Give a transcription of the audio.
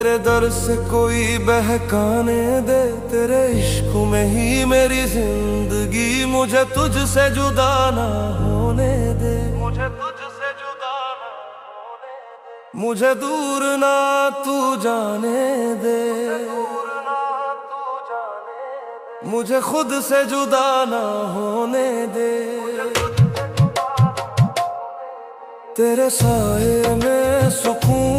तेरे दर से कोई बहकाने दे, तेरे इश्क में ही मेरी जिंदगी। मुझे तुझसे जुदा ना होने दे, मुझे तुझसे जुदा ना होने दे। मुझे दूर ना तू जाने दे, मुझे खुद से जुदा ना होने दे। तेरे साए में सुकून